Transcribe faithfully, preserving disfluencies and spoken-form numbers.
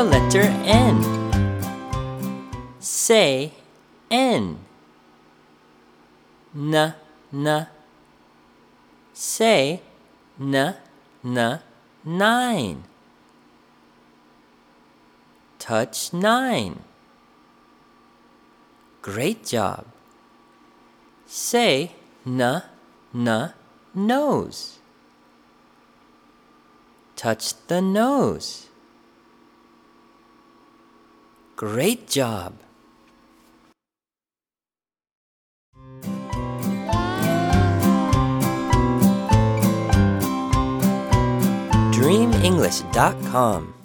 the letter N. Say N. N, n. Say n, n, nine. Touch nine. Great job. Say n, n, nose. Touch the nose. Great job. dream english dot com